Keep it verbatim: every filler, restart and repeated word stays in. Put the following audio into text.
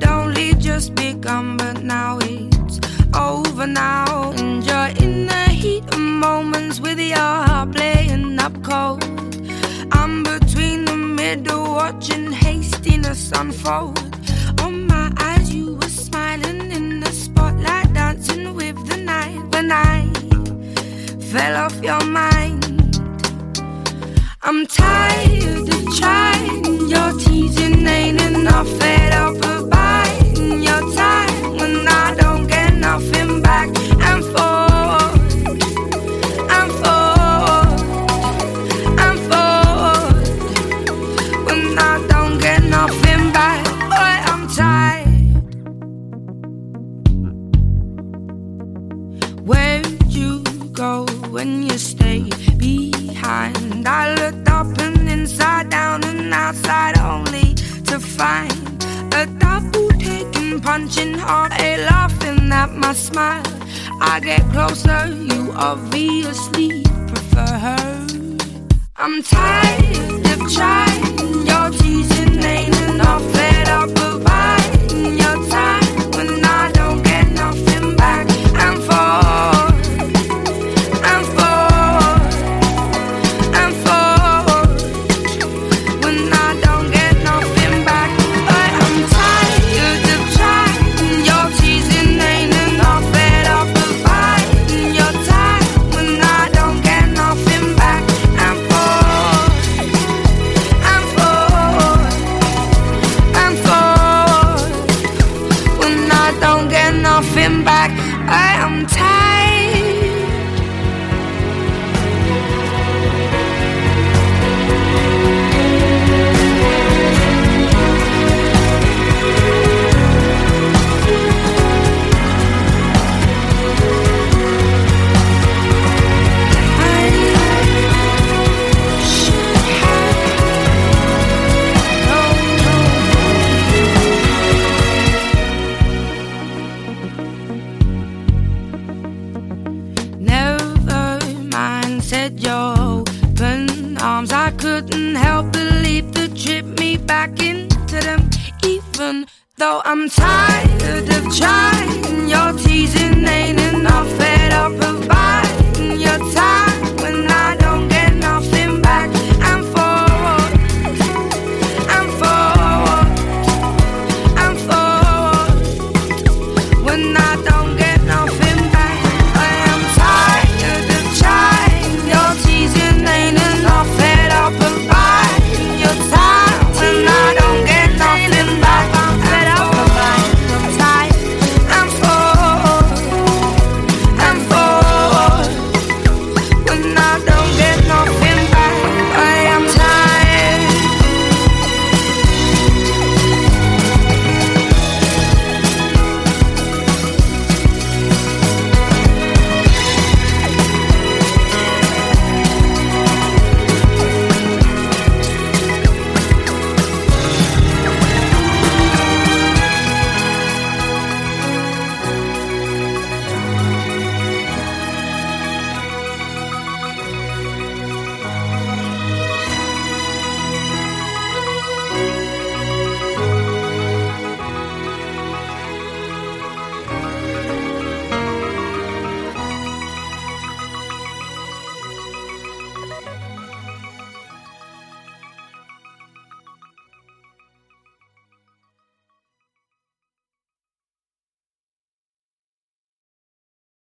had only just begun, but now it's over now. And you're in the heat of moments with your heart playing up cold. I'm between the middle, watching hastiness unfold. On my eyes you were smiling in the spotlight, dancing with the night. When I fell off your mind, I'm tired of trying. Your teasing ain't enough, fed up of biding your time. When I don't get nothing back, and forth, and forth, and forth. When I don't get nothing back, boy, I'm tired. Where'd you go when you stay behind? I looked up and inside down and outside only to find a double taking, punching hard, a laughing at my smile. I get closer, you obviously prefer her. I'm tired of trying, your teasing ain't enough, fed up of biding your time. When I don't get nothing back, and forth, and forth, and forth. When I don't get nothing back, but I'm tired of trying, your teasing ain't enough, fed up of biding your time. When I don't get nothing back, and forth, and forth, and forth. When I don't get nothing back, I am tired. Said your open arms, I couldn't help but leap to trip me back into them. Even though I'm tired of trying, your teasing ain't enough.